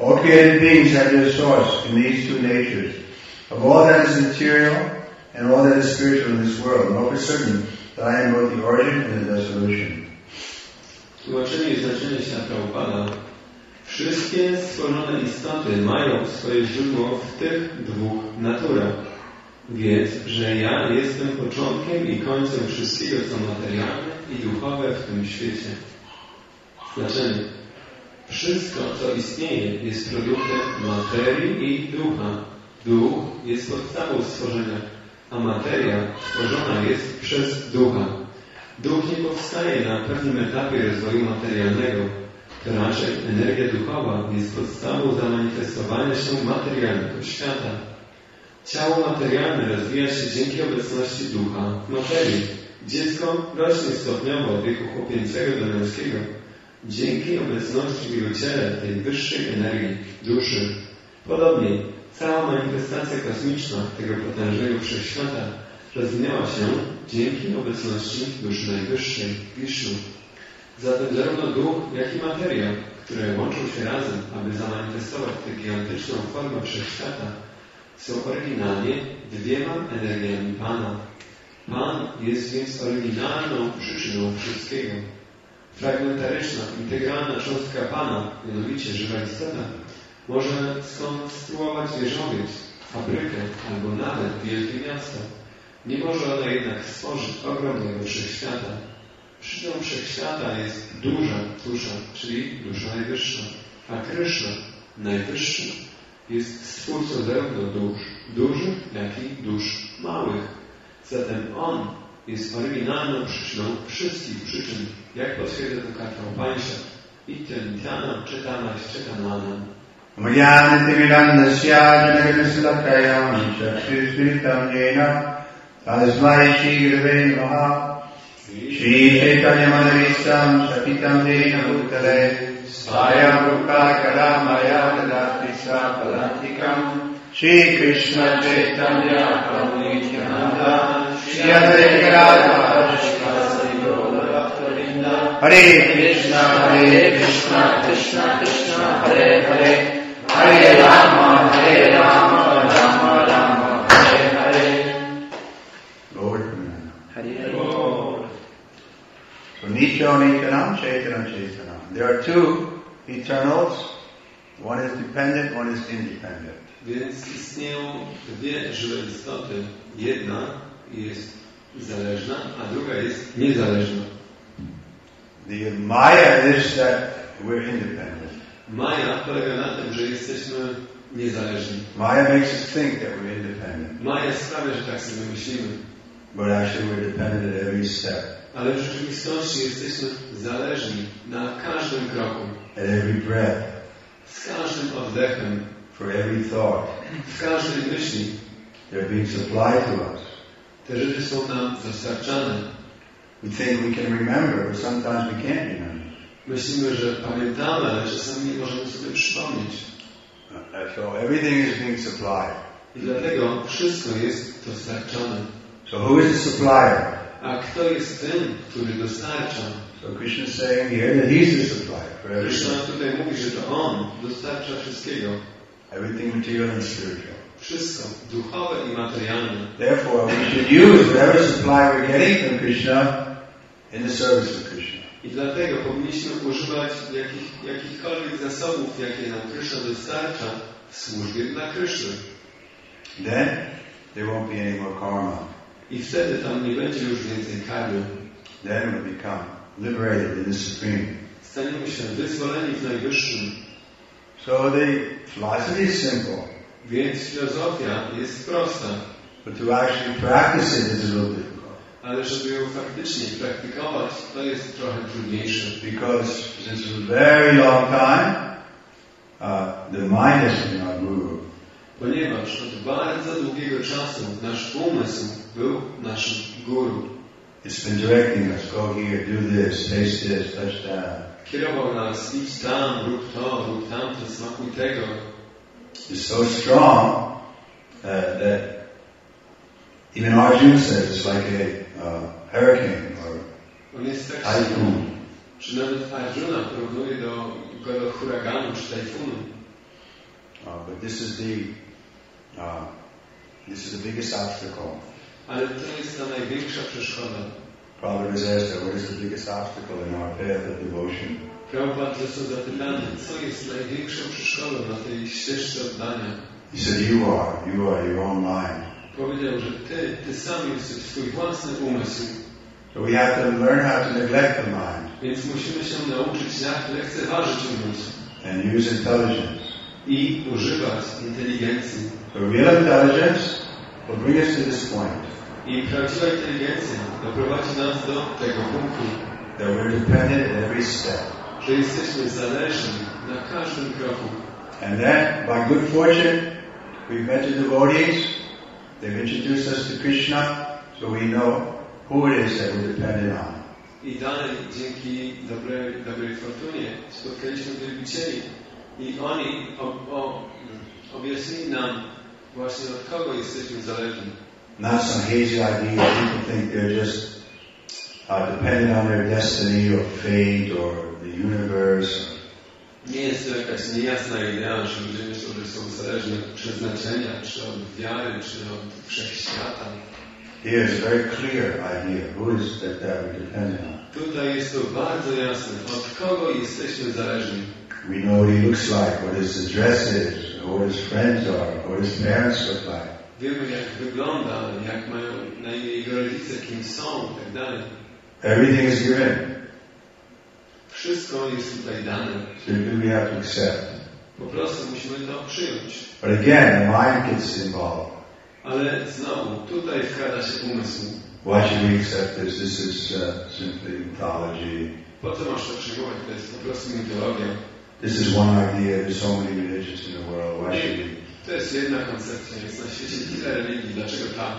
All created beings have their source in these two natures. Of all that is material and all that is spiritual in this world, know for certain that I am both the origin and the dissolution. Tłumaczenie i znaczenie świata upada. Wszystkie stworzone istoty mają swoje źródło w tych dwóch naturach. Wiedz, że ja jestem początkiem i końcem wszystkiego, co materialne i duchowe w tym świecie. Znaczenie. Wszystko, co istnieje, jest produktem materii i ducha. Duch jest podstawą stworzenia, a materia stworzona jest przez ducha. Duch nie powstaje na pewnym etapie rozwoju materialnego. To raczej energia duchowa jest podstawą zamanifestowania się materialnego świata. Ciało materialne rozwija się dzięki obecności ducha w materii. Dziecko rośnie stopniowo od wieku chłopięcego do męskiego. Dzięki obecności w jego ciele tej wyższej energii, duszy. Podobnie cała manifestacja kosmiczna tego potężnego wszechświata rozwinęła się dzięki obecności duszy najwyższej, Wisznu. Zatem zarówno duch, jak i materia, które łączą się razem, aby zamanifestować tę gigantyczną formę wszechświata, są oryginalnie dwiema energiami Pana. Pan jest więc oryginalną przyczyną wszystkiego. Fragmentaryczna, integralna cząstka Pana, mianowicie żywa istota, może skonstruować wieżowiec, fabrykę albo nawet wielkie miasto. Nie może ona jednak stworzyć ogromnego wszechświata. Przyczyną wszechświata jest duża dusza, czyli dusza najwyższa. A Kryszna, najwyższy, jest stwórcą zarówno dusz dużych, jak i dusz małych. Zatem On jest oryginalną przyczyną wszystkich przyczyn, jak potwierdza to Katha Upanishad. Ityantyanam czytana czytananam. Mājānitimirandasya janagasilakayam chakshusmritam jena tasmai shri gurave namaha. Shri Chaitanya Manavishtam Shakitam Jena Bhutale Svayam Rupa Karamaya Dadati Sapalantikam Shri Krishna Chaitanya Prabhu Nityananda Shri Advaita Gadadhara Srivasadi Gaura Bhaktavinda Hare Krishna Krishna Krishna Hare Hare Hare Rama Rama Rama Hare Hare. Lord Hare Lord. So Nityo Nityanam Chaitana Chaitana. There are two eternals. One is dependent, one is independent. Więc istnieją dwie żywe istoty. Jedna jest zależna, a druga jest niezależna. The Maya is that we're independent. Maya polega na tym, że jesteśmy niezależni. Maya makes us think that we're independent. Maya sprawia, że tak sobie myślimy. But actually we're dependent at every step. Ale w rzeczywistości jesteśmy zależni na każdym kroku. At every breath. Z każdym oddechem. For every thought. W każdej myśli. They're being supplied to us. Te rzeczy są nam dostarczane. We think we can remember, but sometimes we can't remember. Myślimy, że pamiętamy, ale czasami nie możemy sobie przypomnieć. So everything is being supplied. I dlatego wszystko jest dostarczane. So who is the supplier? A kto jest tym, który dostarcza? So Krishna is saying here that He's the supplier for everything. Krishna tutaj mówi, że to On dostarcza wszystkiego. Everything material and spiritual. Wszystko, duchowe i materialne. Therefore, we should use whatever supply we're getting from Krishna in the service of Krishna. I dlatego powinniśmy używać jakichkolwiek zasobów, jakie nam Krishna dostarcza w służbie dla Krishny. Then there won't be any more karma. I wtedy tam nie będzie już więcej karmy. Then we'll become liberated in the Supreme. Staniemy się wyzwoleni w Najwyższym. So the philosophy is simple. Więc filozofia jest prosta. But to actually practice it is a little difficult. Ale żeby ją faktycznie praktykować, to jest trochę trudniejsze. Because since a very long time, the mind has been our guru. Ponieważ od bardzo długiego czasu nasz umysł był naszym guru. It's been directing us, go here, do this, taste this, touch that. Kierował nas, idź tam, rób to, rób tamto, smakuj tego. It's so strong that even Arjuna says it's like a hurricane or On jest tak typhoon. Czy nawet Arjuna porównuje go do huraganu czy tajfunu. But this is the biggest obstacle. Ale to jest ta największa przeszkoda. Prabhupada was asked, what is the biggest obstacle in our path of devotion? Prabhupada został zapytany, co jest największą przeszkodą na tej ścieżce oddania. He said, you are your own mind. Powiedział, że ty sam jesteś swój własny umysł. So we have to learn how to neglect the mind. Więc musimy się nauczyć, jak lekceważyć umysł. And use intelligence. I używać inteligencji. The real intelligence will bring us to this point. I prawdziwa inteligencja doprowadzi nas do tego punktu, that we're dependent at every step. Że jesteśmy zależni na każdym kroku. And then, by good fortune, we've met the devotees. They've introduced us to Krishna, so we know who it is that we're dependent on. I dalej, dzięki dobrej fortunie, spotkaliśmy wielbicieli. I oni objaśnili nam właśnie od kogo jesteśmy zależni. Not some hazy idea. People think they're just dependent on their destiny or fate or the universe. Nie jest to jakaś niejasna idea, że ludzie myślą, że są zależni od przeznaczenia, czy od wiary, czy od wszechświata. Here is a very clear idea. Who is that we're dependent on? Tutaj jest to bardzo jasne. Od kogo jesteśmy zależni? We know what he looks like, what his address is, what his friends are, what his parents look like. Wiemy, jak wygląda, jak mają na imię jego rodzice, kim są i tak dalej. Everything is given. Wszystko jest tutaj dane. So we have to accept. Po prostu musimy to przyjąć. But again, the mind gets involved. Ale znowu, tutaj wkrada się umysł. Why should we accept this? This is simply mythology. Po co masz to przyjmować? To jest po prostu mitologia. This is one idea. There's so many religions in the world. Why should we? To jest jedna koncepcja. Jest na świecie tyle religii. Dlaczego tak?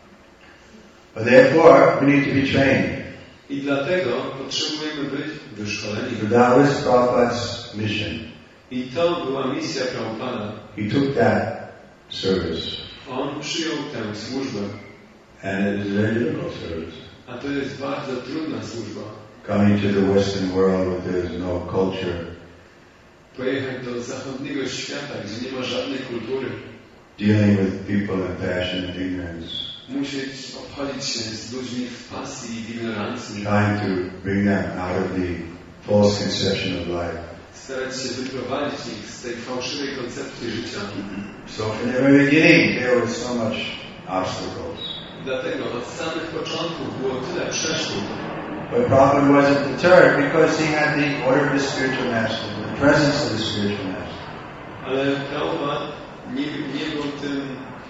But therefore, we need to be trained. I dlatego potrzebujemy być wyszkoleni. So that was Prabhupada's mission. I to była misja Prabhupada. He took that service. On przyjął tę służbę. And it is a very difficult service. A to jest bardzo trudna służba. Coming to the Western world where there is no culture. Pojechać do zachodniego świata, gdzie nie ma żadnej kultury. Dealing with people in passion and ignorance. Musieć obchodzić się z ludźmi w pasji i w ignorancji. Trying to bring them out of the false conception of life. Starać się wyprowadzić ich z tej fałszywej koncepcji życia. So from the very beginning there was so much obstacles. Dlatego od samych początków było tyle przeszkód. But Prabhupada wasn't deterred because he had the order of the spiritual master, the presence of the spiritual master. Ale Prabhupada nie był tym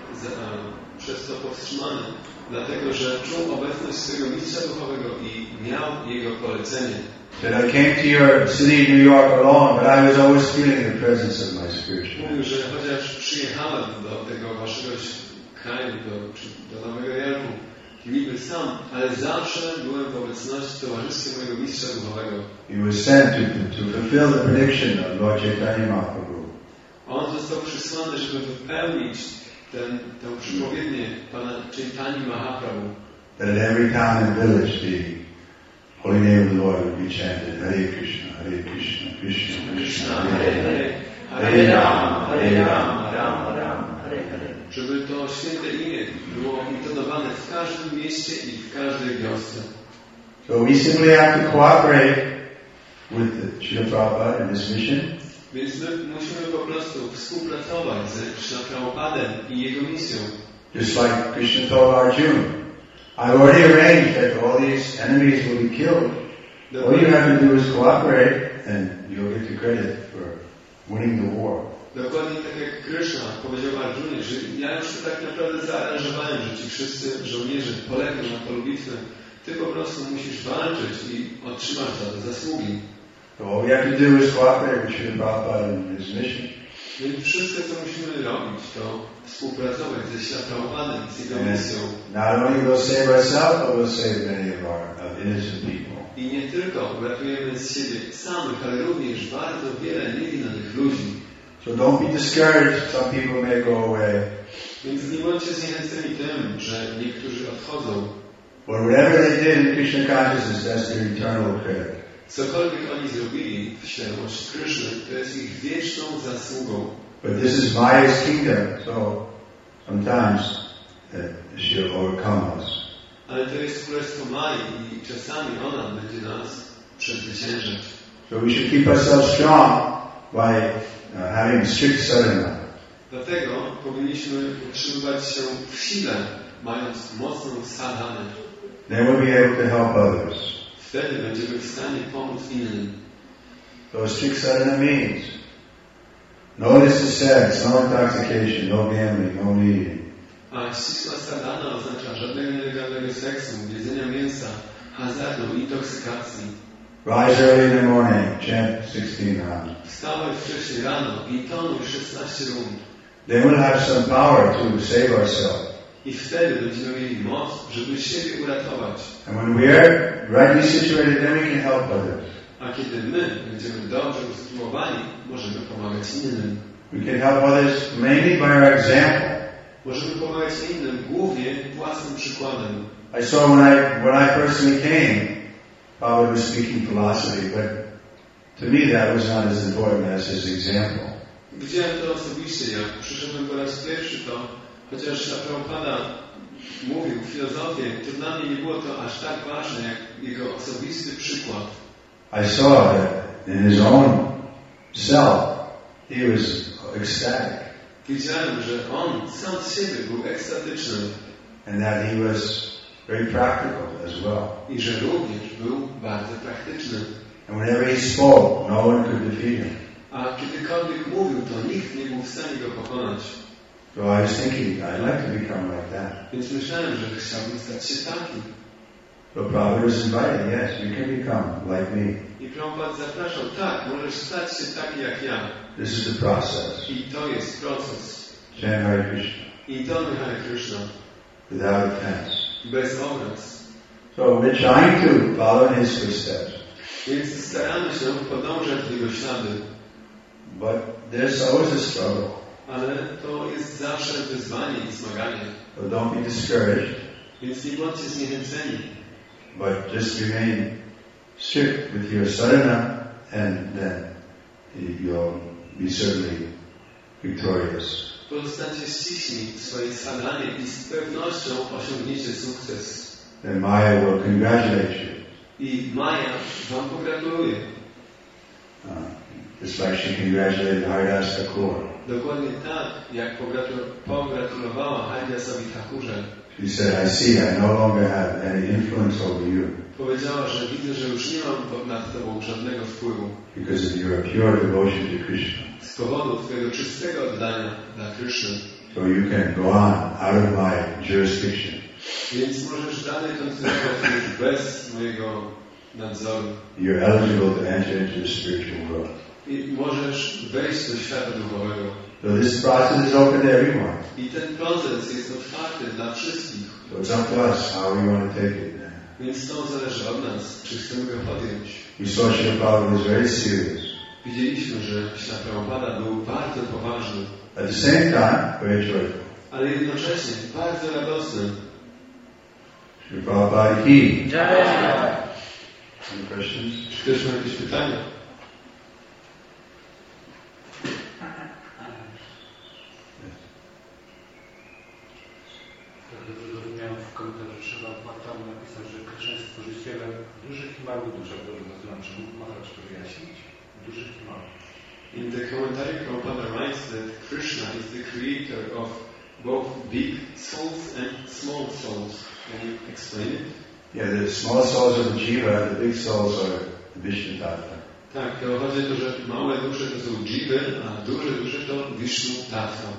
przez to powstrzymany, dlatego że czuł obecność swojego mistrza duchowego i miał jego polecenie. That I came to your city, New York, alone, but I was always feeling the presence of my spiritual master. Mówił, że chociaż przyjechałem do tego waszego kraju, do Nowego Jorku, niby sam, ale zawsze byłem w obecności towarzystwa mojego mistrza duchowego. He was sent to fulfill the prediction of Lord Chaitanya Mahaprabhu. On został przysłany, żeby wypełnić tę przypowiednię Pana Chaitanya Mahaprabhu. That in every town and village the holy name of the Lord would be chanted, Hare Krishna, Hare Krishna, Krishna Krishna, Hare Hare, Hare Rama, Hare Rama, Rama Rama, Hare Hare. Żeby to święte imię było intonowane w każdym mieście i w każdej wiosce. So we simply have to cooperate with Srila Prabhupada in this mission. Więc my musimy po prostu współpracować ze Krishna Prabhupadem i jego misją. Just like Krishna told Arjuna, I've already arranged that all these enemies will be killed. All you have to do is cooperate and you'll get the credit for winning the war. Dokładnie tak jak Krishna powiedział Arjunie, że ja już to tak naprawdę zaaranżowałem, że ci wszyscy żołnierze polegną na polu bitwy. Ty po prostu musisz walczyć i otrzymasz za to zasługi. So all we have to do is cooperate with Srila Prabhupada in his mission. Więc wszystko, co musimy robić, to współpracować ze Srila Prabhupadem, z jego misją. Not only we'll save ourselves, but we'll save many of our innocent people. I nie tylko uratujemy z siebie samych, ale również bardzo wiele niewinnych ludzi. So don't be discouraged. Some people may go away. Więc nie bądźcie zniechęceni tym, że niektórzy odchodzą. But whatever they did in Krishna consciousness, that's their eternal credit. Cokolwiek oni zrobili w świadomości Kryszny, to jest ich wieczną zasługą. But this is Maya's kingdom, so sometimes she'll overcome us. Ale to jest królestwo Mai i czasami ona będzie nas przezwyciężać. So we should keep ourselves strong by having strict sadhana. Dlatego powinniśmy utrzymywać się w sile, mając mocną sadhanę. Then we'll be able to help others. Wtedy będziemy w stanie pomóc innym. So strict sadhana means no illicit sex, no intoxication, no gambling, no eating. A ścisła sadhana oznacza żadnego nielegalnego seksu, jedzenia mięsa, hazardu, intoksykacji. Rise early in the morning, chant 16 rounds. Wstawaj wcześniej rano i tonuj 16 rund. Then we'll have some power to save ourselves. I wtedy będziemy mieli moc, żeby siebie uratować. And when we are rightly situated, then we can help others. A kiedy my będziemy dobrze usytuowani, możemy pomagać innym. We can help others mainly by our example. Możemy pomagać innym głównie własnym przykładem. I saw when I personally came, Prabhupada was speaking philosophy, but to me that was not as important as his example. Widziałem to osobiście, jak przyszedłem po raz pierwszy, to chociaż Prabhupada mówił filozofię, to dla mnie nie było to aż tak ważne, jak jego osobisty przykład. I saw that in his own self, he was ecstatic. Widziałem, że on sam z siebie był ekstatyczny. And that he was very practical as well. I że również był bardzo praktyczny. And whenever he spoke, no one could defeat him. A kiedykolwiek mówił, to nikt nie był w stanie go pokonać. So I was thinking, I'd like to become like that. Więc myślałem, że chciałbym stać się taki. So Prabhupada was invited, yes, you can become like me. I Prabhupada zapraszał, tak, możesz stać się taki jak ja. This is the process. I to jest proces. Chant Hare Krishna. I to Hare Krishna. Without offense. Bez obraz. So we're trying to follow in his footsteps. Więc staramy się podążać w jego ślady. But there's always a struggle. Ale to jest zawsze wyzwanie i zmaganie. So don't be discouraged. Więc nie bądźcie zniechęceni. But just remain strict with your sadhana and then you'll be certainly victorious. Pozostańcie ściśli w swojej sadhanie i z pewnością osiągniecie sukces. Then Maya will congratulate you. I Maja wam pogratuluje. Just like she congratulated Haridas Thakur. Dokładnie tak, jak pogratulowała Haridasowi Thakurze. She said, I see I no longer have any influence over you. Powiedziała, że widzę, że już nie mam nad tobą żadnego wpływu. Because of your pure devotion to Krishna. Z powodu twojego czystego oddania dla Kryszny. So you can go on out of my jurisdiction. Więc możesz dalej kontynuować już bez mojego nadzoru. You're eligible to enter into the spiritual world. I możesz wejść do świata duchowego. So this process is open to everyone. I ten proces jest otwarty dla wszystkich. So it's up to us how we want to take it. Więc to zależy od nas, czy chcemy go podjąć. We saw Srila Prabhupada was very serious. Widzieliśmy, że Śla Prabhupada był bardzo poważny. At the same time, very joyful. Ale jednocześnie bardzo radosny. Srila Prabhupada Ki. Any questions? Czy też ma jakieś pytania? Zrozumiałem w komentarzu Śla Prabhupada napisał, że Krishna jest stworzycielem dużych i małych dusz. To znaczy, mógł Maharaj wyjaśnić? Dużych i małych. In the commentary, Prabhupada writes that Krishna is the creator of both big souls and small souls. Can you explain it? Yeah, the small souls are the jiva, the big souls are the Vishnu Tattva. Tak, to chodzi o to, że małe dusze to są dżiwy, a duże dusze to Vishnu Tattva.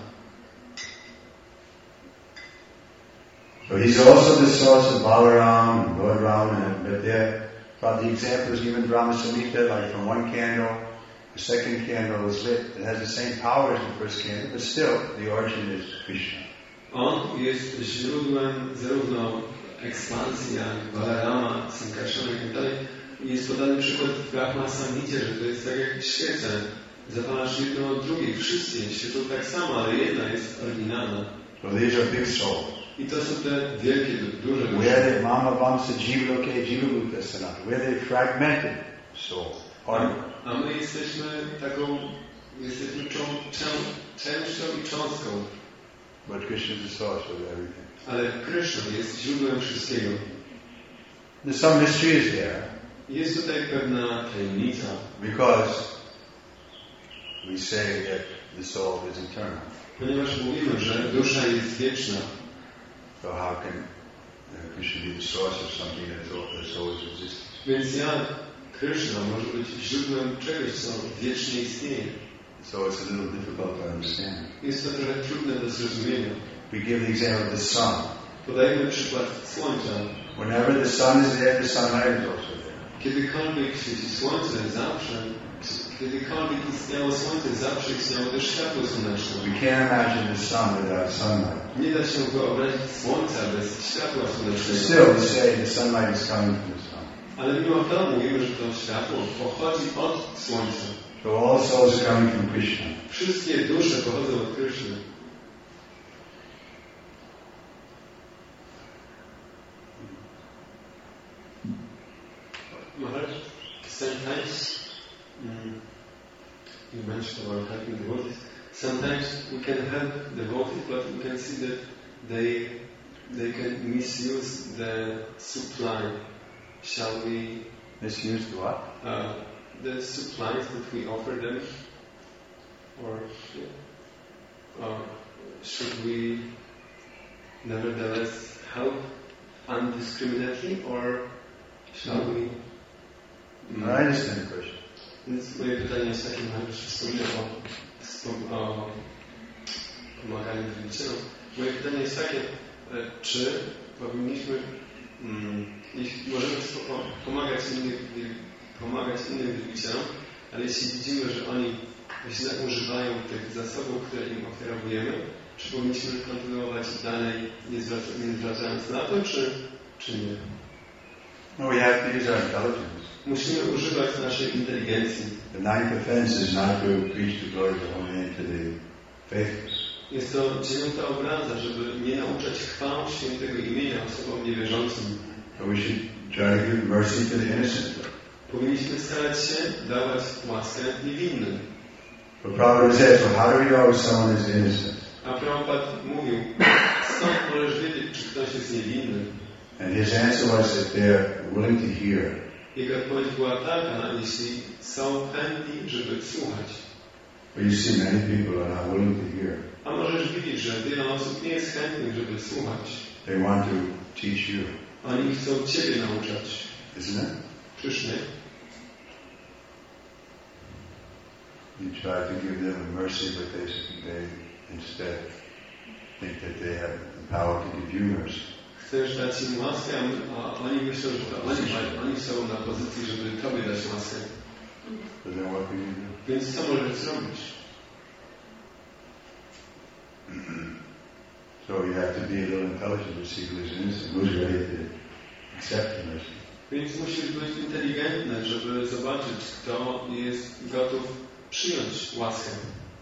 So he's also the source of Balaram and Balaram, but the examples, even Brahma Samhita, like from one candle, the second candle is lit. It has the same power as the first candle, but still, the origin is Krishna. On jest źródłem zarówno ekspansji, jak Balarama, Sankarsana i tak dalej. Jest podany przykład w Brahma Samhicie, że to jest tak jak świece. Zapalasz jedną od drugiej, wszystkie świecą tak samo, ale jedna jest oryginalna. So these are big souls. I to są te wielkie, duże dusze. Where the Mama Vamsa Jiva Loke Jiva Bhuta Sanat, where they fragmented souls. A my jesteśmy częścią i cząstką. But Krishna is the source of everything. Ale Krishna jest źródłem wszystkiego. There's some mystery is there. Jest tutaj pewna tajemnica. Because we say that the soul is eternal. Ponieważ mówimy, że dusza jest wieczna. So how can Krishna be the source of something that's always existed? Więc jak Krishna może być źródłem czegoś, co wiecznie istnieje? So it's a little difficult to understand. Jest to trochę trudne do zrozumienia. We give the example of the sun. Podajmy przykład słońca. Whenever the sun is there, the sunlight is also there. Kiedykolwiek świeci słońce, kiedykolwiek istniało słońce, zawsze istniało też światło słoneczne. We can't imagine the sun without sunlight. Nie da się wyobrazić słońca bez światła słonecznego. Still, we say the sunlight is coming from the sun. Ale mimo to mówimy, że to światło pochodzi od słońca. So all souls are coming from Krishna. Wszystkie dusze pochodzą od Kryszny. Sometimes you mentioned about helping devotees. Sometimes we can help devotees, but we can see that they can misuse the supply. Shall we Misuse the what? the supplies that we offer them, or should we nevertheless help undiscriminately, or shall we? I understand the question. Więc moje pytanie jest takie, że wspomnę o pomaganiu wielbicielom. Moje pytanie jest takie, czy powinniśmy, jeśli możemy pomagać innym wielbicielom, ale jeśli widzimy, że oni źle używają tych zasobów, które im oferujemy, czy powinniśmy kontynuować dalej, nie zwracając na to, czy nie? No, we have to use our intelligence. Musimy używać naszej inteligencji. The ninth offense is not to preach the glory of the holy name to the faithless. Jest to 9. obraza, żeby nie nauczać chwał świętego imienia osobom niewierzącym. So we should try to give mercy to the innocent. Powinniśmy starać się dawać łaskę niewinnym. But Prabhupada says, well, how do we know someone is innocent? A Prabhupada mówił, skąd możesz wiedzieć, czy ktoś jest niewinny? And his answer was that they're willing to hear. Jego odpowiedź była taka, jeśli są chętni, żeby słuchać. But you see, many people are not willing to hear. A możesz widzieć, że wiele osób nie jest chętnych, żeby słuchać. They want to teach you. Oni chcą Ciebie nauczać. Isn't it? Czyż nie? You try to give them mercy, but they instead think that they have the power to give you mercy. Chcesz dać im łaskę, a oni myślą, że to oni są na pozycji, żeby Tobie dać łaskę. So then what can you do? Więc co możesz zrobić? So you have to be a little intelligent to see who's innocent, who's ready to accept the mercy. Więc musisz być inteligentny, żeby zobaczyć, kto jest gotów przyjąć łaskę.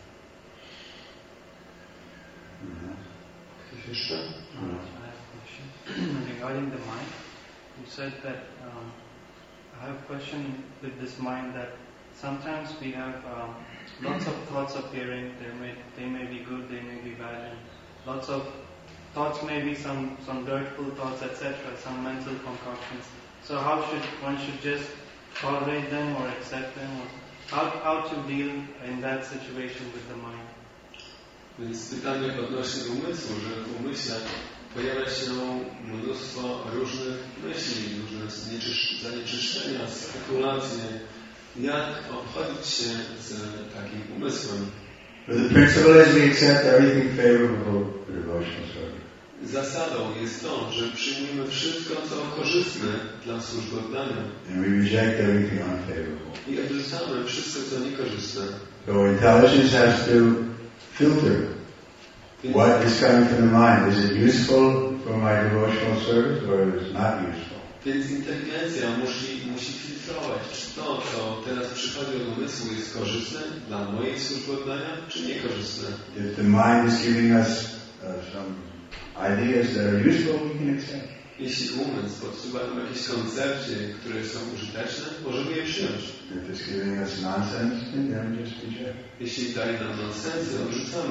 Ktoś jeszcze? Regarding the mind, you said that I have a question with this mind that sometimes we have lots of thoughts appearing. They may be good, they may be bad, and lots of thoughts may be some dirtful thoughts, etc., some mental concoctions. So how should one just tolerate them or accept them, or how to deal in that situation with the mind? Więc pytanie odnośnie umysłu, że w umyśle pojawia się mnóstwo różnych myśli, różne zanieczyszczenia, spekulacje. Jak obchodzić się z takim umysłem? But the principle is we accept everything favorable for devotional service. Zasadą jest to, że przyjmujemy wszystko, co korzystne dla służby oddania. And we reject everything unfavorable. I odrzucamy wszystko, co niekorzystne. So intelligence has to filter what is coming from the mind. Is it useful for my devotional service or is it not useful? Więc inteligencja musi filtrować, czy to, co teraz przychodzi od umysłu, jest korzystne dla mojej służby oddania, czy niekorzystne. If the mind is giving us some ideas that are useful, we can accept. Jeśli umysł odczuwa tam jakieś koncepcje, które są użyteczne, możemy je przyjąć. If it's giving us nonsense, then just reject. Jeśli daje nam nonsensy, odrzucamy.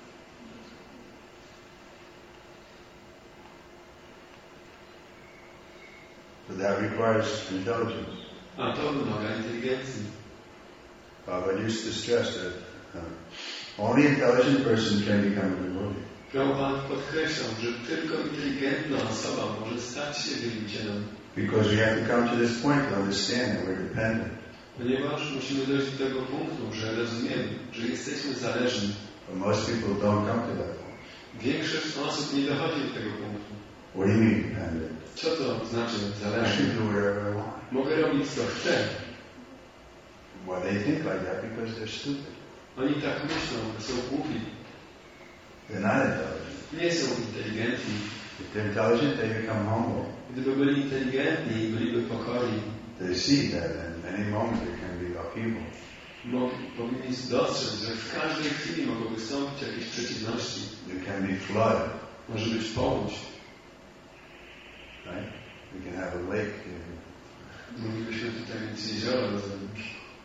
But that requires intelligence. A to wymaga inteligencji. Baba used to stress that only intelligent person can become a devotee. Prabhupada podkreślał, że tylko inteligentna osoba może stać się wielbicielem. Because we have to come to this point to understand that we're dependent. Ponieważ musimy dojść do tego punktu, że rozumiemy, że jesteśmy zależni. But most people don't come to that point. Większość osób nie dochodzi do tego punktu. What do you mean dependent? Co to znaczy I zależny? can do whatever I want. Mogę robić co chcę. Well, they think like that because they're stupid. Oni tak myślą, że są głupi. They're not intelligent. Nie są inteligentni. If they're intelligent, they become humble. Gdyby byli inteligentni i byliby pokorni, They see that in any moment there can be upheaval. powinni dostrzec, że w każdej chwili mogą wystąpić jakieś przeciwności. There can be flood, Może być powódź. right? We can have a lake. Moglibyśmy tutaj mieć jezioro na zewnątrz.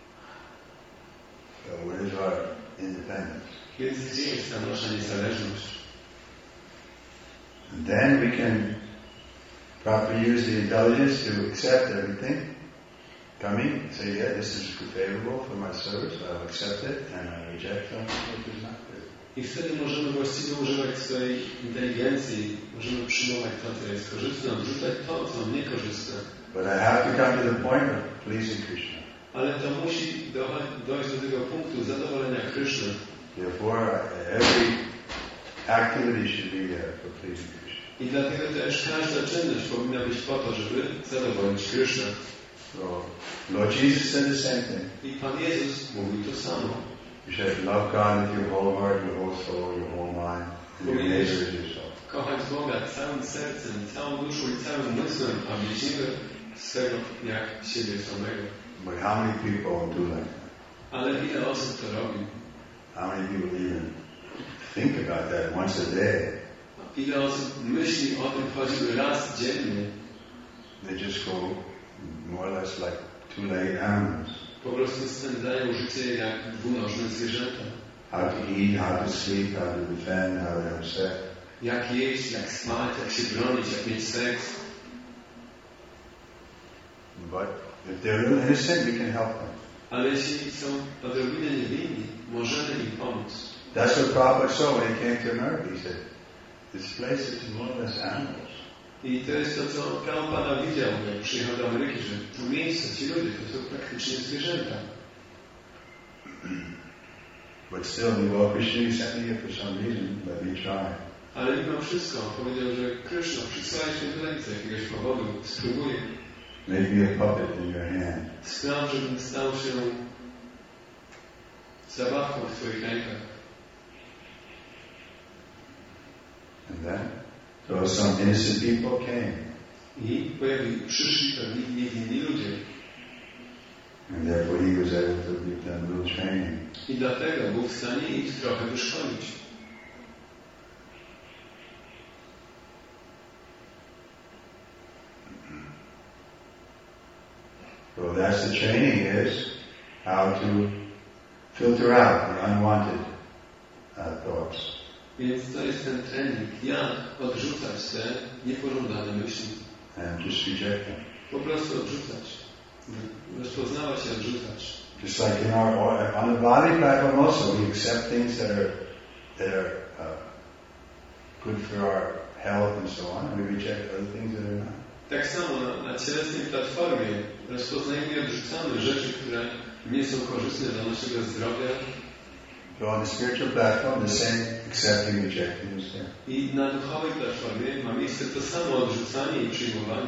So where is our independence? Więc gdzie jest ta nasza niezależność? And then we can properly use the intelligence to accept everything coming, say, yeah, this is favorable for my service, I'll accept it, and I reject something which is not good. I wtedy możemy właściwie używać swojej inteligencji, możemy przyjmować to, co jest korzystne, odrzucać to, co niekorzystne. But I have to come to the point of pleasing Krishna. Ale to musi dojść do tego punktu zadowolenia Kryszny. Therefore, every activity should be there for pleasing Krishna. I dlatego też każda czynność powinna być po to, żeby zadowolić Krysznę. So, Lord Jesus said the same thing. I Pan Jezus mówił to samo. You should love God with your whole heart, your whole soul, your whole mind, and your neighbor as yourself. Kochać Boga całym sercem, całą duszą i całym umysłem, a bliźniego swego jak siebie samego. But how many people do like that? Ale ile osób to robi? How many people even think about that once a day? Ile osób myśli o tym choćby raz dziennie? They just go more or less like two-legged animals. Po prostu spędzają życie jak dwunożne zwierzęta. How to eat, how to sleep, how to defend, how to have sex. Jak jeść, jak spać, jak się bronić, jak mieć seks. But if they're a little innocent, we can help them. Ale jeśli są odrobinę niewinni, możemy im pomóc. That's what Prabhupada saw when he came to America. He said, this place is more or less animals. I to jest to, co Prabhupada widział, jak przyjechał do Ameryki, że to miejsce, ci ludzie, to są praktycznie zwierzęta. But still, well, Krishna, you sent me here for some reason. Let me try. Ale mimo wszystko powiedział, że Kryszna, przysłałeś mnie tutaj z jakiegoś powodu, spróbuję. Make me a puppet in your hand. Spraw, żebym stał się zabawką w twoich rękach. And then, so some innocent people came. I przyszli pewni niewinni ludzie. And therefore he was able to give them a little training. I dlatego był w stanie ich trochę wyszkolić. So that's the training is how to filter out the unwanted thoughts. Więc to jest ten trening, jak odrzucać te niepożądane myśli. And just reject them. Po prostu odrzucać. Rozpoznawać i odrzucać. Just like in on the body platform also, we accept things that are good for our health and so on, and we reject other things that are not. Tak samo na cielesnej platformie rozpoznajemy i odrzucamy rzeczy, które nie są korzystne dla naszego zdrowia. So on the spiritual platform, the same accepting, rejecting is there. I na duchowej platformie ma miejsce to samo odrzucanie i przyjmowanie.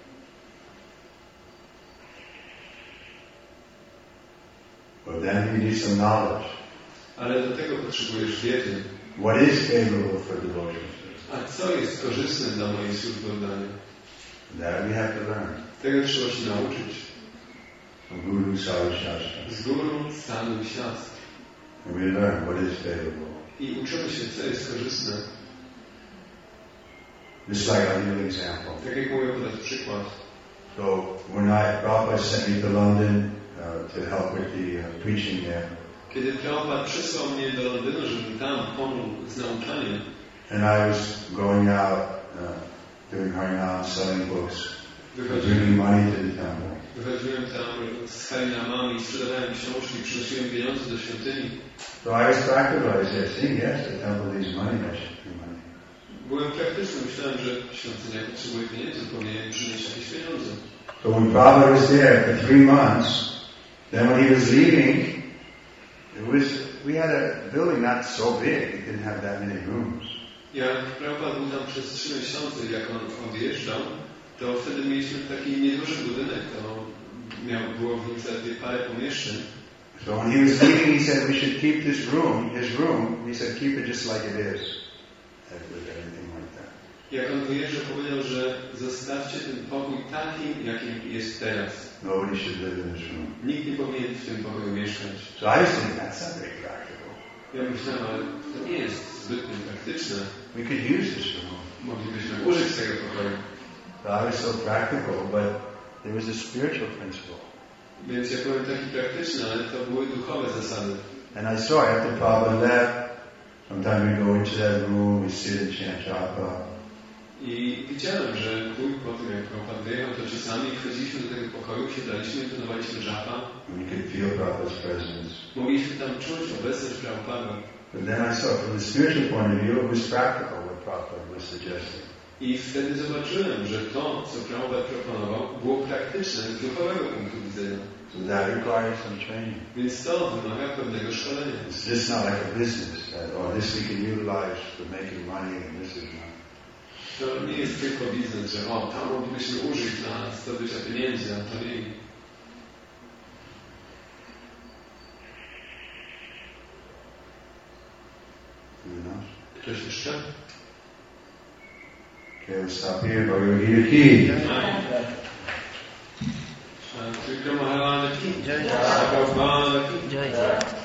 But then you need some knowledge. Ale do tego potrzebujesz wiedzy. What is favorable for devotion? A co jest korzystne dla mojej służby oddania? That we have to learn. Tego trzeba się nauczyć. From Guru, Sadhu, Shastra. Z guru, stanu i siastr. And we learn what is favorable. I uczymy się, co jest korzystne. Just like I'll give you an example. Tak jak mówię podać przykład. So when Prabhupada sent me to London to help with the preaching there, Kiedy Prabhupada przysłał mnie do Londynu, żebym tam pomógł z nauczaniem, and I was going out doing Harinam, selling books, bringing money to the temple. wychodziłem tam z harinamami, sprzedawałem książki, przynosiłem pieniądze do świątyni. So I was practical. I said, see, yes, the temple needs money. I should do money. Byłem praktyczny, myślałem, że świątynia potrzebuje pieniędzy, powinien przynieść jakieś pieniądze. So when Prabhupada was there for 3 months, then when he was leaving, we had a building not so big. It didn't have that many rooms. Jak Prabhupada był tam przez 3 miesiące, jak on odjeżdżał, to wtedy mieliśmy taki nieduży budynek, to było w nim zaledwie parę pomieszczeń. So when he was leaving, he said we should keep his room, he said keep it just like it is. Everything like that. Jak on wyjeżdżał, powiedział, że zostawcie ten pokój takim, jakim jest teraz. Nobody should live in this room. Nikt nie powinien w tym pokoju mieszkać. So I was thinking, that's not very practical. Ja myślałem, ale to nie jest zbytnio praktyczne. We could use this room. Moglibyśmy użyć tego pokoju. So I was so practical, but there was a spiritual principle. Więc ja byłem taki praktyczny, ale to były duchowe zasady. And I saw after Prabhupada left, sometimes we go into that room, we sit and chant japa. I widziałem, że tuj po tym, jak Prabhupada wyjechał, to czasami wchodziliśmy do tego pokoju, siadaliśmy i tonowaliśmy japa. And we could feel Prabhupada's presence. Mogliśmy tam czuć obecność Prabhupada. But then I saw from the spiritual point of view, it was practical what Prabhupada was suggesting. I wtedy zobaczyłem, że to, co Prabhupada proponował, było praktyczne z duchowego punktu widzenia. So that requires some training. Więc to wymaga pewnego szkolenia. It's just not like a business that, this we can utilize for making money and this is not. To nie jest tylko biznes, że tam moglibyśmy użyć dla zdobycia pieniędzy, a to nie. Ktoś jeszcze? Okay, we'll stop here. Bhagavad Gita Ki. Jai Jai.